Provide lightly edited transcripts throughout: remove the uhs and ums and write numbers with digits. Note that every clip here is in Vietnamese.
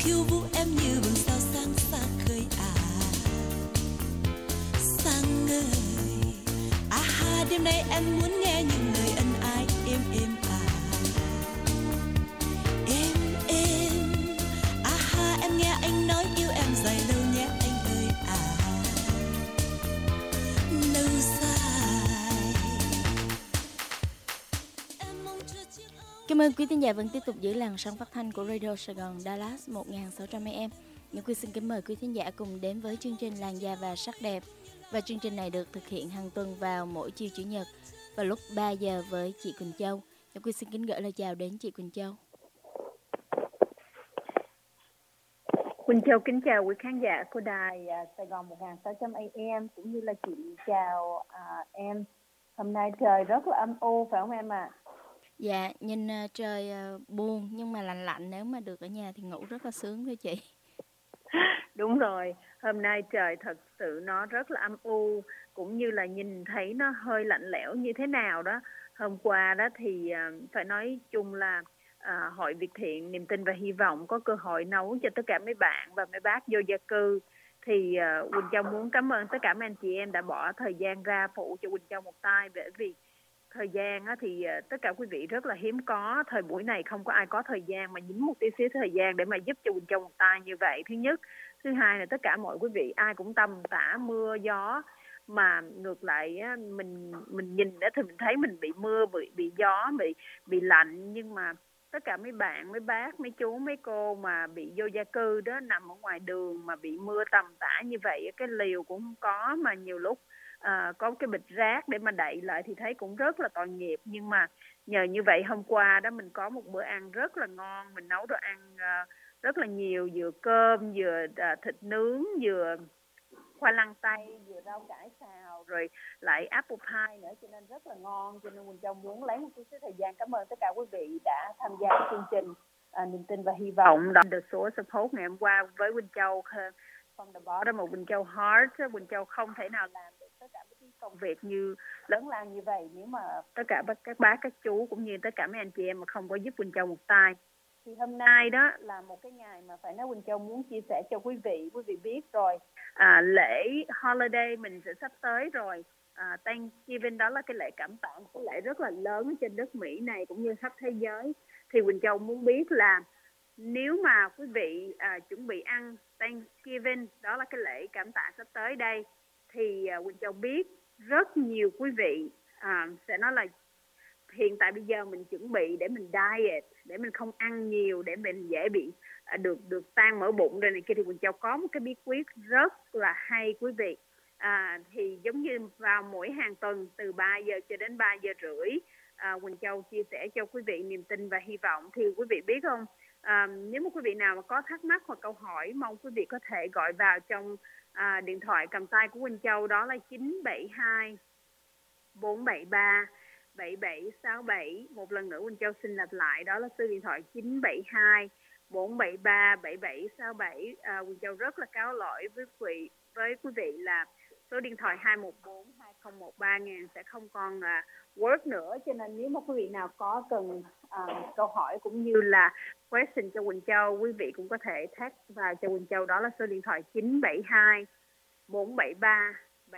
khiêu vũ em như vầng sao sáng xa khơi à. Sáng ơi, à ha, đêm nay em muốn nghe những lời ân ái êm êm à. Êm êm, à ha, em nghe anh nói yêu em dài lâu nhé anh ơi à. Lâu dài. Cảm ơn quý thính giả vẫn tiếp tục giữ làn sóng phát thanh của Radio Sài Gòn Dallas 1600 AM. Những quý xin kính mời quý thính giả cùng đến với chương trình Làn da và sắc đẹp. Và chương trình này được thực hiện hàng tuần vào mỗi chiều Chủ nhật vào lúc 3 giờ với chị Quỳnh Châu. Những quý xin kính gửi lời chào đến chị Quỳnh Châu. Quỳnh Châu kính chào quý khán giả của đài Sài Gòn 1600 AM cũng như là chị chào em. Hôm nay trời rất là âm u phải không em ạ? Dạ, nhìn trời buồn nhưng mà lạnh lạnh, nếu mà được ở nhà thì ngủ rất là sướng thưa chị. Đúng rồi, hôm nay trời thật sự nó rất là âm u, cũng như là nhìn thấy nó hơi lạnh lẽo như thế nào đó. Hôm qua đó thì phải nói chung là Hội Việt Thiện Niềm Tin và Hy Vọng có cơ hội nấu cho tất cả mấy bạn và mấy bác vô gia cư. Thì Quỳnh Châu muốn cảm ơn tất cả mấy anh chị em đã bỏ thời gian ra phụ cho Quỳnh Châu một tay, bởi vì thời gian thì tất cả quý vị rất là hiếm có. Thời buổi này không có ai có thời gian mà nhín một tí xíu thời gian để mà giúp cho Quỳnh Châu một tay như vậy. Thứ nhất. Thứ hai là tất cả mọi quý vị ai cũng tầm tã mưa gió, mà ngược lại mình nhìn thì mình thấy mình bị mưa, bị gió, bị lạnh, nhưng mà tất cả mấy bạn, mấy bác, mấy chú, mấy cô mà bị vô gia cư đó, nằm ở ngoài đường mà bị mưa tầm tã như vậy, cái liều cũng không có, mà nhiều lúc có cái bịch rác để mà đậy lại thì thấy cũng rất là tội nghiệp. Nhưng mà nhờ như vậy hôm qua đó mình có một bữa ăn rất là ngon, mình nấu đồ ăn rất là nhiều, vừa cơm, vừa thịt nướng, vừa khoai lang tây, vừa rau cải xào, rồi lại apple pie nữa, cho nên rất là ngon. Cho nên Quỳnh Châu muốn lấy một chút thời gian cảm ơn tất cả quý vị đã tham gia chương trình Niềm Tin và Hy Vọng. The Source of Hope ngày hôm qua với Quỳnh Châu, from the bottom of Quỳnh Châu heart. Quỳnh Châu không thể nào làm được tất cả những công việc như lớn lao như vậy nếu mà tất cả các bác, các chú cũng như tất cả mấy anh chị em mà không có giúp Quỳnh Châu một tay. Thì hôm nay đó là một cái ngày mà phải nói Quỳnh Châu muốn chia sẻ cho quý vị biết rồi. Lễ holiday mình sẽ sắp tới rồi. Thanksgiving đó là cái lễ cảm tạ, cái lễ rất là lớn trên đất Mỹ này cũng như khắp thế giới. Thì Quỳnh Châu muốn biết là nếu mà quý vị chuẩn bị ăn Thanksgiving, đó là cái lễ cảm tạ sắp tới đây, thì Quỳnh Châu biết rất nhiều quý vị sẽ nói là hiện tại bây giờ mình chuẩn bị để mình diet, để mình không ăn nhiều, để mình dễ bị được tan mỡ bụng rồi này kia, thì Quỳnh Châu có một cái bí quyết rất là hay quý vị. Thì giống như vào mỗi hàng tuần từ 3 giờ cho đến 3 giờ rưỡi, Quỳnh Châu chia sẻ cho quý vị niềm tin và hy vọng. Thì quý vị biết không, nếu mà quý vị nào mà có thắc mắc hoặc câu hỏi, mong quý vị có thể gọi vào trong điện thoại cầm tay của Quỳnh Châu, đó là 972 473 7767. Một lần nữa Quỳnh Châu xin lặp lại, đó là số điện thoại 972 473 7767. Quỳnh Châu rất là cáo lỗi với quý vị là số điện thoại 214 2013 sẽ không còn work nữa, cho nên nếu mà quý vị nào có cần câu hỏi cũng như là question cho Quỳnh Châu, quý vị cũng có thể text vào cho Quỳnh Châu, đó là số điện thoại 972 473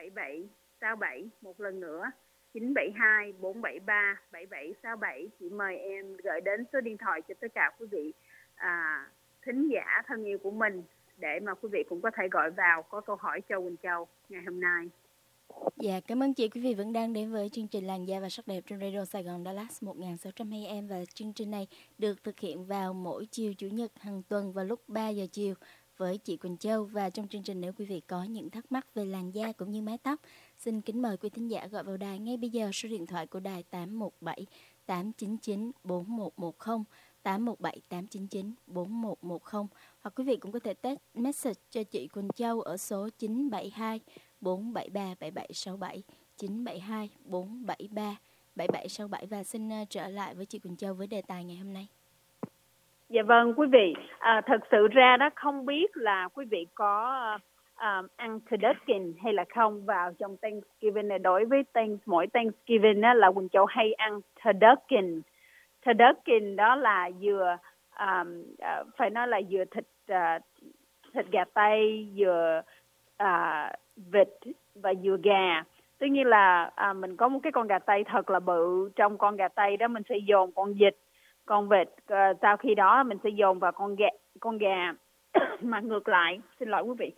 7767. Một lần nữa 972 473 7767. Chị mời em gửi đến số điện thoại cho tất cả quý vị thính giả thân yêu của mình, để mà quý vị cũng có thể gọi vào có câu hỏi cho Quỳnh Châu ngày hôm nay. Dạ, cảm ơn chị. Quý vị vẫn đang đến với chương trình Làn da và sắc đẹp trên Radio Sài Gòn Dallas 1600 AM, và chương trình này được thực hiện vào mỗi chiều Chủ nhật hàng tuần vào lúc 3 giờ chiều với chị Quỳnh Châu. Và trong chương trình, nếu quý vị có những thắc mắc về làn da cũng như mái tóc, xin kính mời quý thính giả gọi vào đài ngay bây giờ. Số điện thoại của đài 817 899 4110, 817 899 4110, hoặc quý vị cũng có thể text message cho chị Quỳnh Châu ở số 972 473 7767, 972 473 7767. Và xin trở lại với chị Quỳnh Châu với đề tài ngày hôm nay. Dạ vâng quý vị, thật sự ra đó không biết là quý vị có ăn turducken hay là không vào trong Thanksgiving này. Đối với mỗi Thanksgiving đó là Quỳnh Châu hay ăn turducken. Turducken đó là vừa phải nói là vừa thịt gà tây, vừa vịt và vừa gà. Tất nhiên là mình có một cái con gà tây thật là bự. Trong con gà tây đó mình sẽ dồn con vịt, con vịt. Sau khi đó mình sẽ dồn vào con gà. Mà ngược lại, xin lỗi quý vị,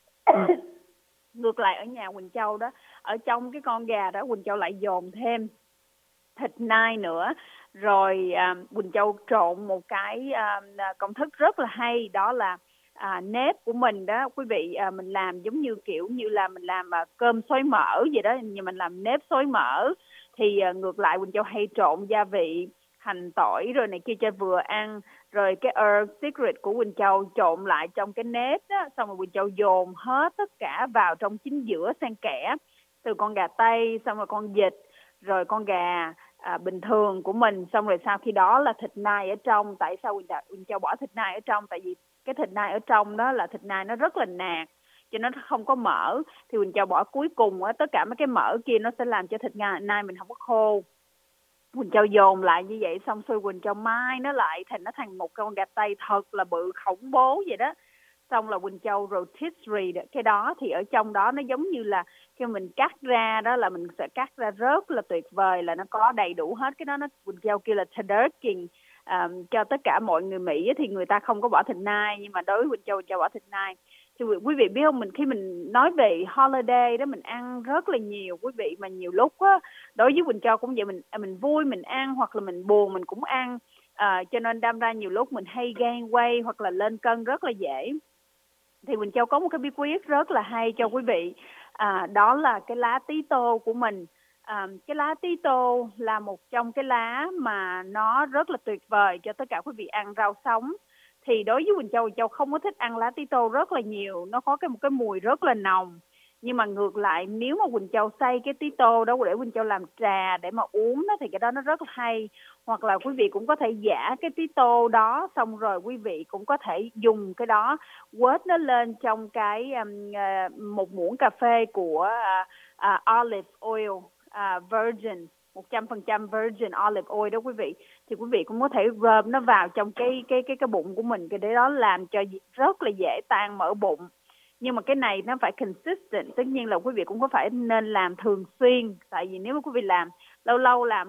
ngược lại ở nhà Quỳnh Châu đó, ở trong cái con gà đó Quỳnh Châu lại dồn thêm thịt nai nữa. Rồi Quỳnh Châu trộn một cái công thức rất là hay, đó là nếp của mình đó quý vị. Mình làm giống như kiểu như là mình làm cơm xối mỡ vậy đó, nhưng mình làm nếp xối mỡ. Thì ngược lại Quỳnh Châu hay trộn gia vị hành tỏi rồi này kia cho vừa ăn. Rồi cái herb secret của Quỳnh Châu trộn lại trong cái nếp đó, xong rồi Quỳnh Châu dồn hết tất cả vào trong chính giữa xen kẽ, từ con gà tây, xong rồi con vịt, rồi con gà bình thường của mình, xong rồi sau khi đó là thịt nai ở trong. Tại sao Quỳnh Châu bỏ thịt nai ở trong? Tại vì cái thịt nai ở trong đó là thịt nai nó rất là nạc, cho nó không có mỡ. Thì Quỳnh Châu bỏ cuối cùng á, tất cả mấy cái mỡ kia nó sẽ làm cho thịt nai mình không có khô. Quỳnh Châu dồn lại như vậy, xong xuôi Quỳnh Châu mai nó lại thành một con gà tây thật là bự khủng bố vậy đó. Xong là Quỳnh Châu rotisserie cái đó, thì ở trong đó nó giống như là khi mình cắt ra đó là mình sẽ cắt ra rất là tuyệt vời, là nó có đầy đủ hết cái đó. Nó Quỳnh Châu kêu là turducken. Cho tất cả mọi người Mỹ thì người ta không có bỏ thịt nai, nhưng mà đối với Quỳnh Châu bỏ thịt nai. Thì quý vị biết không, khi mình nói về holiday đó, mình ăn rất là nhiều quý vị, mà nhiều lúc á, đối với Quỳnh Châu cũng vậy, mình vui mình ăn, hoặc là mình buồn mình cũng ăn. Cho nên đâm ra nhiều lúc mình hay gain weight hoặc là lên cân rất là dễ. Thì Quỳnh Châu có một cái bí quyết rất là hay cho quý vị, đó là cái lá tí tô của mình. Cái lá tí tô là một trong cái lá mà nó rất là tuyệt vời cho tất cả quý vị ăn rau sống. Thì đối với Quỳnh Châu không có thích ăn lá tí tô rất là nhiều, nó có một cái mùi rất là nồng. Nhưng mà ngược lại, nếu mà Quỳnh Châu xay cái tí tô đó để Quỳnh Châu làm trà để mà uống đó, thì cái đó nó rất là hay. Hoặc là quý vị cũng có thể giã cái tí tô đó, xong rồi quý vị cũng có thể dùng cái đó quết nó lên trong cái một muỗng cà phê của olive oil, virgin, 100% virgin olive oil đó quý vị. Thì quý vị cũng có thể rub nó vào trong cái bụng của mình, cái đấy đó làm cho rất là dễ tan mỡ bụng. Nhưng mà cái này nó phải consistent, tất nhiên là quý vị cũng có phải nên làm thường xuyên. Tại vì nếu mà quý vị làm lâu lâu làm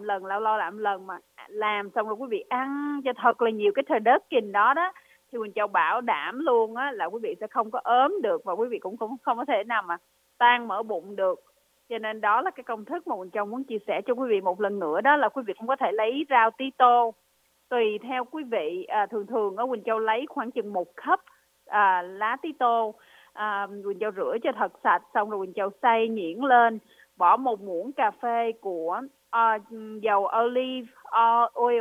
lần mà làm xong rồi quý vị ăn cho thật là nhiều cái turducken đó thì Quỳnh Châu bảo đảm luôn á là quý vị sẽ không có ốm được, và quý vị cũng không có thể nào mà tan mỡ bụng được. Cho nên đó là cái công thức mà Quỳnh Châu muốn chia sẻ cho quý vị một lần nữa, đó là quý vị cũng có thể lấy rau tí tô tùy theo quý vị. Thường ở Quỳnh Châu lấy khoảng chừng 1 cup lá tí tô. Quỳnh Châu rửa cho thật sạch, xong rồi Quỳnh Châu xay nhuyễn lên, bỏ 1 muỗng cà phê của dầu olive oil,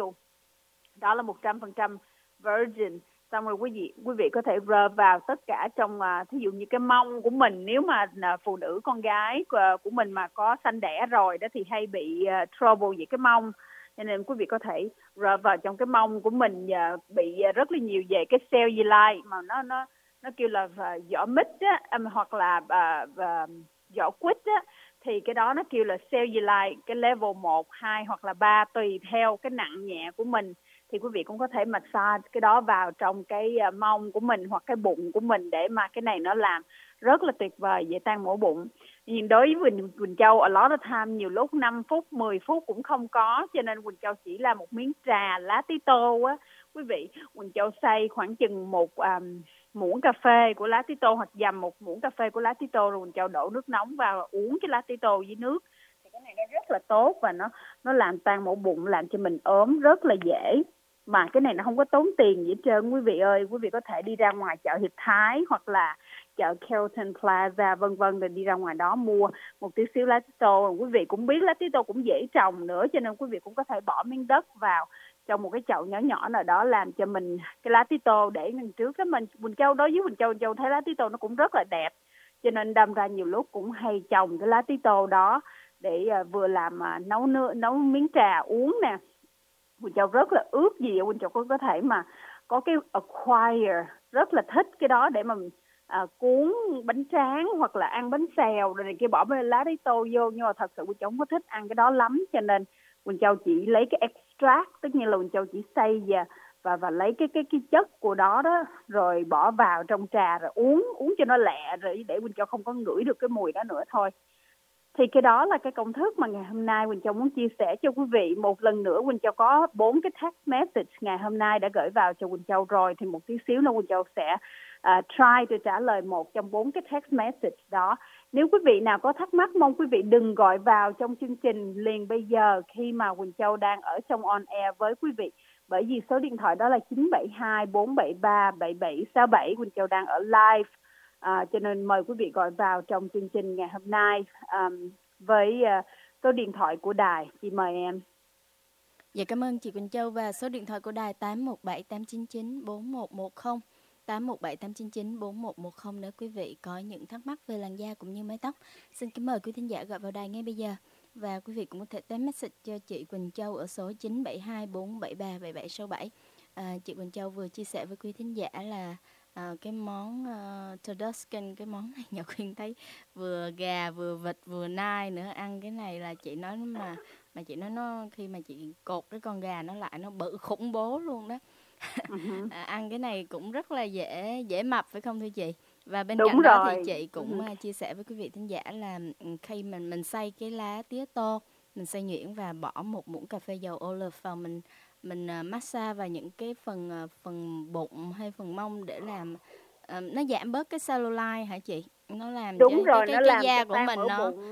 đó là 100% virgin. Xong rồi quý vị có thể rub vào tất cả trong thí dụ như cái mông của mình. Nếu mà phụ nữ con gái của mình mà có sanh đẻ rồi đó thì hay bị trouble về cái mông, cho nên quý vị có thể rub vào trong cái mông của mình, bị rất là nhiều về cái cellulite mà nó kêu là vỏ mít á, hoặc là vỏ quýt á, thì cái đó nó kêu là cellulite, cái level 1, 2 hoặc là 3 tùy theo cái nặng nhẹ của mình. Thì quý vị cũng có thể massage cái đó vào trong cái mông của mình hoặc cái bụng của mình, để mà cái này nó làm rất là tuyệt vời về tan mỡ bụng. Nhưng đối với Quỳnh Châu, a lot of time, nhiều lúc 5 phút, 10 phút cũng không có, cho nên Quỳnh Châu chỉ làm một miếng trà lá tí tô á. Quý vị, Quỳnh Châu xay khoảng chừng 1 muỗng cà phê của lá tí tô, hoặc dầm 1 muỗng cà phê của lá tí tô, rồi Quỳnh Châu đổ nước nóng vào và uống cái lá tí tô với nước. Thì cái này nó rất là tốt, và nó làm tan mỡ bụng, làm cho mình ốm rất là dễ. Mà cái này nó không có tốn tiền gì hết trơn quý vị ơi. Quý vị có thể đi ra ngoài chợ Hiệp Thái hoặc là chợ Carlton Plaza vân vân, rồi đi ra ngoài đó mua một tí xíu lá tí tô. Quý vị cũng biết lá tí tô cũng dễ trồng nữa, cho nên quý vị cũng có thể bỏ miếng đất vào trong một cái chậu nhỏ nhỏ nào đó, làm cho mình cái lá tí tô để đằng trước đó. Quỳnh Châu, đối với Quỳnh Châu thấy lá tí tô nó cũng rất là đẹp, cho nên đâm ra nhiều lúc cũng hay trồng cái lá tí tô đó để vừa làm nấu miếng trà uống nè. Quỳnh Châu rất là ước gì Quỳnh Châu có thể mà có cái acquire, rất là thích cái đó để mà cuốn bánh tráng hoặc là ăn bánh xèo rồi này kia, bỏ bên lá tí tô vô. Nhưng mà thật sự Quỳnh Châu không có thích ăn cái đó lắm, cho nên Quỳnh Châu chỉ lấy cái extract, tất nhiên là Quỳnh Châu chỉ xay và và lấy cái chất của đó đó rồi bỏ vào trong trà rồi uống cho nó lẹ, rồi để Quỳnh Châu không có ngửi được cái mùi đó nữa thôi. Thì cái đó là cái công thức mà ngày hôm nay Quỳnh Châu muốn chia sẻ cho quý vị. Một lần nữa Quỳnh Châu có 4 cái text message ngày hôm nay đã gửi vào cho Quỳnh Châu rồi, thì một tí xíu nữa Quỳnh Châu sẽ try để trả lời một trong 4 cái text message đó. Nếu quý vị nào có thắc mắc, mong quý vị đừng gọi vào trong chương trình liền bây giờ khi mà Quỳnh Châu đang ở trong on air với quý vị. Bởi vì số điện thoại đó là 972 473 7767. Quỳnh Châu đang ở live. Cho nên mời quý vị gọi vào trong chương trình ngày hôm nay với số điện thoại của đài. Chị mời em. Dạ cảm ơn chị Quỳnh Châu, và số điện thoại của đài 817 899 4110, 817 899 4110 nếu quý vị có những thắc mắc về làn da cũng như mái tóc. Xin kính mời quý thính giả gọi vào đài ngay bây giờ. Và quý vị cũng có thể text message cho chị Quỳnh Châu ở số 972 473 7767. Chị Quỳnh Châu vừa chia sẻ với quý thính giả là cái món turducken, cái món này Nhật Khuyên thấy vừa gà vừa vịt vừa nai nữa, ăn cái này là chị nói mà chị nói nó khi mà chị cột cái con gà nó lại nó bự khủng bố luôn đó. Ăn cái này cũng rất là dễ mập phải không thưa chị? Và bên cạnh đó thì chị cũng chia sẻ với quý vị thính giả là khi mình xay cái lá tía tô, mình xay nhuyễn và bỏ 1 muỗng cà phê dầu olive vào, mình massage vào những cái phần bụng hay phần mông để làm nó giảm bớt cái cellulite hả chị? Nó làm cho cái da của mình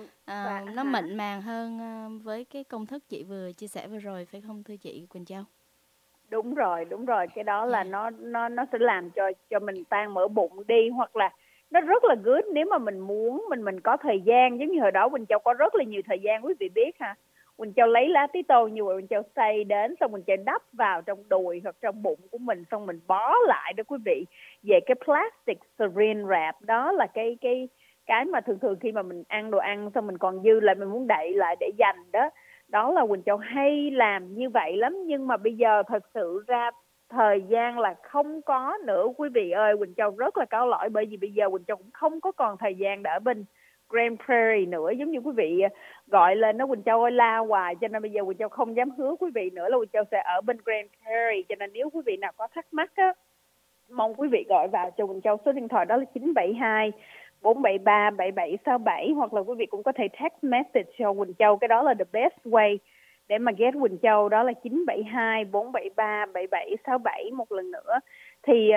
nó mịn màng hơn với cái công thức chị vừa chia sẻ vừa rồi phải không thưa chị Quỳnh Châu? Đúng rồi. Cái đó là nó sẽ làm cho mình tan mỡ bụng đi, hoặc là nó rất là good nếu mà mình muốn mình có thời gian. Giống như hồi đó Quỳnh Châu có rất là nhiều thời gian, quý vị biết ha. Quỳnh Châu lấy lá tí tô như vậy, Quỳnh Châu xay đến xong Quỳnh Châu đắp vào trong đùi hoặc trong bụng của mình, xong mình bó lại đó quý vị. Về cái plastic saran wrap đó là cái mà thường khi mà mình ăn đồ ăn xong mình còn dư lại mình muốn đậy lại để dành đó. Đó là Quỳnh Châu hay làm như vậy lắm, nhưng mà bây giờ thật sự ra thời gian là không có nữa quý vị ơi. Quỳnh Châu rất là cáo lỗi, bởi vì bây giờ Quỳnh Châu cũng không có còn thời gian để ở bên Grand Prairie nữa. Giống như quý vị gọi lên nó Quỳnh Châu ơi la hoài, cho nên bây giờ Quỳnh Châu không dám hứa quý vị nữa là Quỳnh Châu sẽ ở bên Grand Prairie. Cho nên nếu quý vị nào có thắc mắc á, mong quý vị gọi vào cho Quỳnh Châu, số điện thoại đó là 972 473 7767, hoặc là quý vị cũng có thể text message cho Quỳnh Châu. Cái đó là the best way để mà get Quỳnh Châu, đó là 972 473 7767. Một lần nữa thì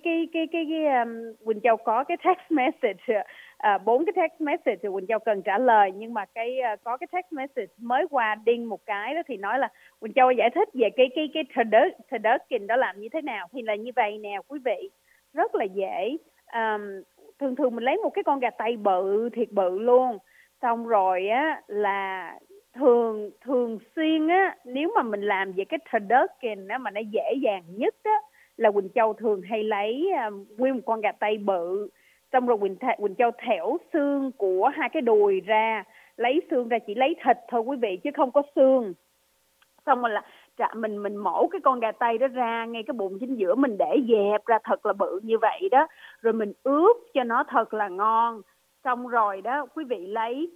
Quỳnh Châu có cái text message 4 cái text message thì Quỳnh Châu cần trả lời, nhưng mà có cái text message mới qua đinh một cái đó thì nói là Quỳnh Châu giải thích về cái turducken đó làm như thế nào. Thì là như vậy nè quý vị, rất là dễ. Thường mình lấy một cái con gà tây bự, thiệt bự luôn, xong rồi á là thường xuyên á, nếu mà mình làm về cái turducken á mà nó dễ dàng nhất á là Quỳnh Châu thường hay lấy nguyên một con gà tây bự, xong rồi Quỳnh Châu thẻo xương của hai cái đùi ra, lấy xương ra, chỉ lấy thịt thôi quý vị chứ không có xương. Xong rồi là mình mổ cái con gà tây đó ra, ngay cái bụng chính giữa mình để dẹp ra thật là bự như vậy đó, rồi mình ướp cho nó thật là ngon. Xong rồi đó quý vị lấy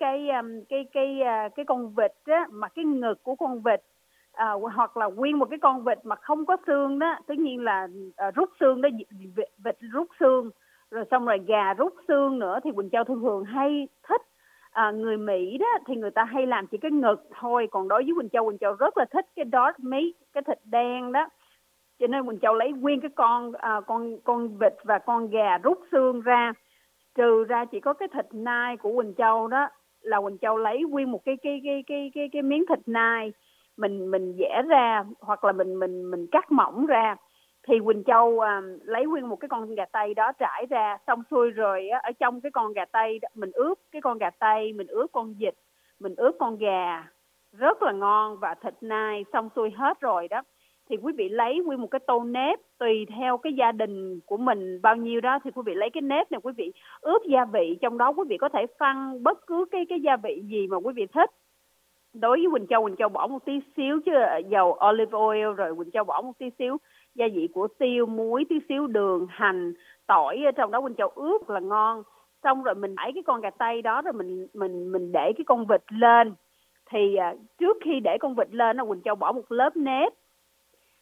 cái con vịt á, mà cái ngực của con vịt hoặc là nguyên một cái con vịt mà không có xương đó, tất nhiên là rút xương đó, vịt rút xương, rồi xong rồi gà rút xương nữa, thì Quỳnh Châu thường hay thích. Người Mỹ đó thì người ta hay làm chỉ cái ngực thôi, còn đối với Quỳnh Châu rất là thích cái dark meat, cái thịt đen đó, cho nên Quỳnh Châu lấy nguyên cái con vịt và con gà rút xương ra, trừ ra chỉ có cái thịt nai của Quỳnh Châu đó là Quỳnh Châu lấy nguyên một cái miếng thịt nai, mình vẽ ra hoặc là mình cắt mỏng ra, thì Quỳnh Châu lấy nguyên một cái con gà tây đó trải ra, xong xuôi rồi á, ở trong cái con gà tây đó, mình ướp cái con gà tây, mình ướp con vịt, mình ướp con gà rất là ngon và thịt nai, xong xuôi hết rồi đó thì quý vị lấy nguyên một cái tô nếp, tùy theo cái gia đình của mình bao nhiêu đó thì quý vị lấy cái nếp này, quý vị ướp gia vị trong đó, quý vị có thể phan bất cứ cái gia vị gì mà quý vị thích. Đối với Quỳnh Châu bỏ một tí xíu chứ dầu olive oil, rồi Quỳnh Châu bỏ một tí xíu gia vị của tiêu, muối, tí xíu đường, hành, tỏi ở trong đó, Quỳnh Châu ướp là ngon. Xong rồi mình đẩy cái con gà tây đó, rồi mình để cái con vịt lên. Thì trước khi để con vịt lên, Quỳnh Châu bỏ một lớp nếp.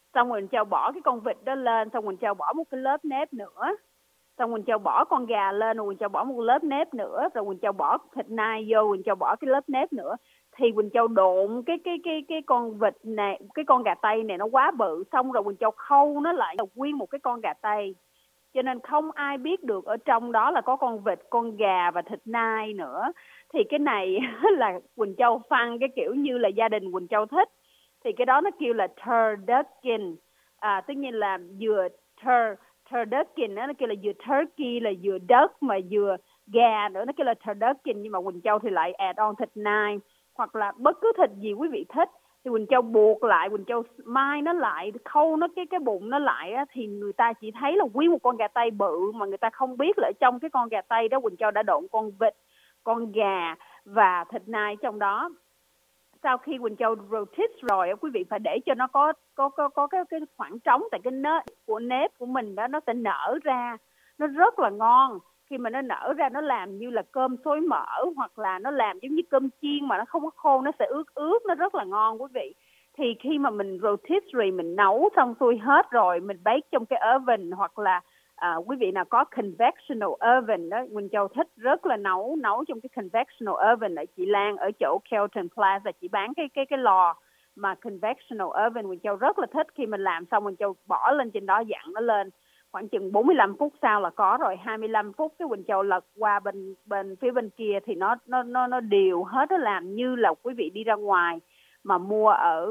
Xong rồi Quỳnh Châu bỏ cái con vịt đó lên, xong Quỳnh Châu bỏ một cái lớp nếp nữa, xong Quỳnh Châu bỏ con gà lên, rồi Quỳnh Châu bỏ một lớp nếp nữa, rồi Quỳnh Châu bỏ thịt nai vô, Quỳnh Châu bỏ cái lớp nếp nữa. Thì Quỳnh Châu độn cái con vịt này, cái con gà tây này nó quá bự, xong rồi Quỳnh Châu khâu nó lại là nguyên một cái con gà tây, cho nên không ai biết được ở trong đó là có con vịt, con gà và thịt nai nữa. Thì cái này là Quỳnh Châu phân cái kiểu như là gia đình Quỳnh Châu thích, thì cái đó nó kêu là turducken, tất nhiên là vừa turducken nó kêu là vừa turkey là vừa duck, mà vừa gà nữa nó kêu là turducken, nhưng mà Quỳnh Châu thì lại add on thịt nai hoặc là bất cứ thịt gì quý vị thích. Thì Quỳnh Châu buộc lại, Quỳnh Châu mai nó lại, khâu nó cái bụng nó lại á, thì người ta chỉ thấy là nguyên một con gà tây bự, mà người ta không biết là ở trong cái con gà tây đó Quỳnh Châu đã độn con vịt, con gà và thịt nai trong đó. Sau khi Quỳnh Châu rotate rồi, quý vị phải để cho nó có cái khoảng trống, tại cái nếp của mình đó nó sẽ nở ra, nó rất là ngon. Khi mà nó nở ra nó làm như là cơm xối mỡ, hoặc là nó làm giống như cơm chiên mà nó không có khô, nó sẽ ướt, nó rất là ngon quý vị. Thì khi mà mình rotisserie, mình nấu xong xuôi hết rồi, mình bake trong cái oven, hoặc là quý vị nào có convectional oven đó, Quỳnh Châu thích rất là nấu trong cái convectional oven ở chị Lan ở chỗ Kelton Plaza, chị bán cái lò mà convectional oven. Quỳnh Châu rất là thích, khi mình làm xong Quỳnh Châu bỏ lên trên đó, dặn nó lên, khoảng chừng 45 phút sau là có rồi. 25 phút cái Quỳnh Châu lật qua bên phía bên kia thì nó đều hết, nó làm như là quý vị đi ra ngoài mà mua ở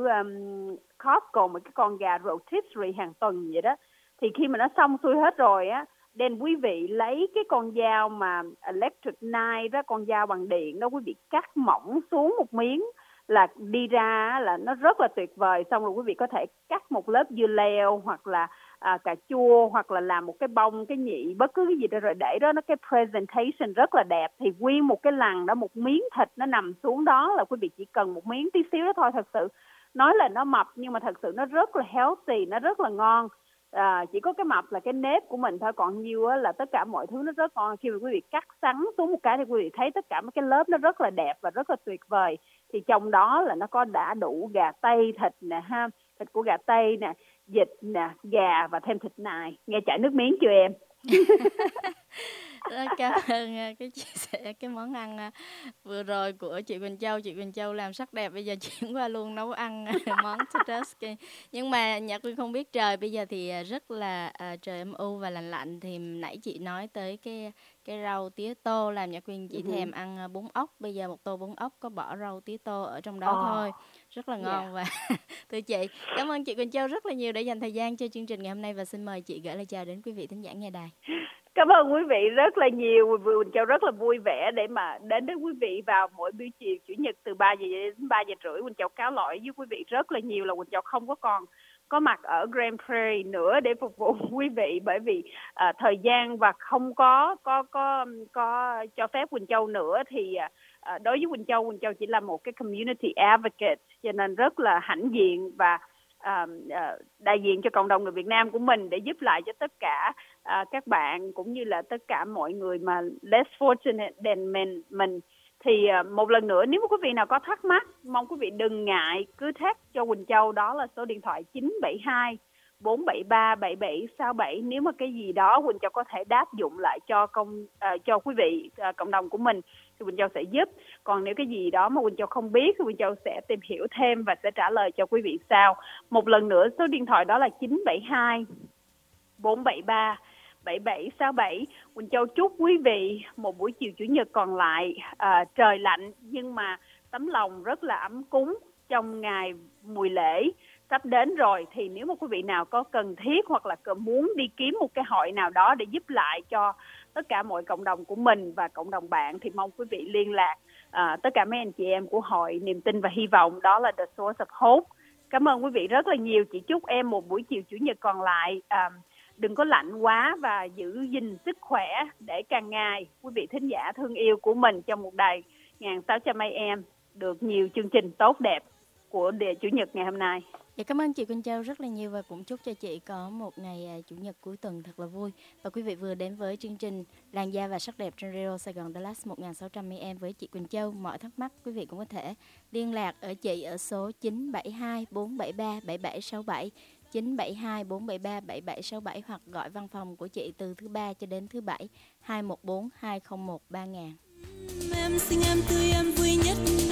Costco một cái con gà rotisserie hàng tuần vậy đó. Thì khi mà nó xong xuôi hết rồi á, then quý vị lấy cái con dao mà electric knife đó, con dao bằng điện đó, quý vị cắt mỏng xuống một miếng là đi ra là nó rất là tuyệt vời. Xong rồi quý vị có thể cắt một lớp dưa leo, hoặc là cà chua, hoặc là làm một cái bông, cái nhị, bất cứ cái gì đó, rồi để đó nó cái presentation rất là đẹp. Thì nguyên một cái lằn đó, một miếng thịt nó nằm xuống đó là quý vị chỉ cần một miếng tí xíu đó thôi. Thật sự nói là nó mập, nhưng mà thật sự nó rất là healthy, nó rất là ngon. Chỉ có cái mập là cái nếp của mình thôi, còn nhiều là tất cả mọi thứ nó rất ngon. Khi mà quý vị cắt sắn xuống một cái thì quý vị thấy tất cả mấy cái lớp nó rất là đẹp và rất là tuyệt vời. Thì trong đó là nó có đã đủ gà tây, thịt nè ha, thịt của gà tây nè, vịt nè, gà và thêm thịt nai. Nghe chảy nước miếng chưa em? Rất cảm ơn cái chia sẻ, cái món ăn vừa rồi của chị Quỳnh Châu. Chị Quỳnh Châu làm sắc đẹp, bây giờ chuyển qua luôn nấu ăn món turducken. Nhưng mà Nhật Quyên không biết, trời bây giờ thì rất là trời âm u và lạnh lạnh, thì nãy chị nói tới cái rau tía tô làm Nhật Quyên chỉ thèm ăn bún ốc. Bây giờ một tô bún ốc có bỏ rau tía tô ở trong đó thôi, rất là ngon. Và thưa chị, cảm ơn chị Quỳnh Châu rất là nhiều đã dành thời gian cho chương trình ngày hôm nay, và xin mời chị gửi lời chào đến quý vị thính giả nghe đài. Cảm ơn quý vị rất là nhiều. Quỳnh Châu rất là vui vẻ để mà đến với quý vị vào mỗi buổi chiều Chủ nhật từ 3 giờ đến 3 giờ rưỡi. Quỳnh Châu cáo lỗi với quý vị rất là nhiều là Quỳnh Châu không còn có mặt ở Grand Prairie nữa để phục vụ quý vị, bởi vì thời gian và không có cho phép Quỳnh Châu nữa. Thì đối với Quỳnh Châu chỉ là một cái community advocate, cho nên rất là hãnh diện và đại diện cho cộng đồng người Việt Nam của mình để giúp lại cho tất cả các bạn, cũng như là tất cả mọi người mà less fortunate than mình. Thì một lần nữa, nếu mà quý vị nào có thắc mắc, mong quý vị đừng ngại, cứ text cho Quỳnh Châu, đó là số điện thoại 972 473 7767. Nếu mà cái gì đó Quỳnh Châu có thể đáp dụng lại cho quý vị cộng đồng của mình thì Quỳnh Châu sẽ giúp. Còn nếu cái gì đó mà Quỳnh Châu không biết thì Quỳnh Châu sẽ tìm hiểu thêm và sẽ trả lời cho quý vị sau. Một lần nữa, số điện thoại đó là 972 473 7767. Quỳnh Châu chúc quý vị một buổi chiều Chủ nhật còn lại trời lạnh nhưng mà tấm lòng rất là ấm cúng trong ngày mùi lễ sắp đến rồi. Thì nếu mà quý vị nào có cần thiết hoặc là muốn đi kiếm một cái hội nào đó để giúp lại cho tất cả mọi cộng đồng của mình và cộng đồng bạn, thì mong quý vị liên lạc tất cả mấy anh chị em của hội Niềm Tin và Hy Vọng, đó là The Source of Hope. Cảm ơn quý vị rất là nhiều. Chị chúc em một buổi chiều Chủ nhật còn lại đừng có lạnh quá và giữ gìn sức khỏe để càng ngày quý vị thính giả thương yêu của mình trong một đài 1600 AM được nhiều chương trình tốt đẹp của Chủ nhật ngày hôm nay. Dạ, cảm ơn chị Quỳnh Châu rất là nhiều, và cũng chúc cho chị có một ngày Chủ nhật cuối tuần thật là vui. Và quý vị vừa đến với chương trình Làn da và sắc đẹp trên Radio Sài Gòn Dallas 1600 AM với chị Quỳnh Châu. Mọi thắc mắc quý vị cũng có thể liên lạc ở chị ở số 972 473 7767, 0972 473 7767 hoặc gọi văn phòng của chị từ thứ ba cho đến thứ bảy 214 201 3000. Em xinh em tươi em vui nhất.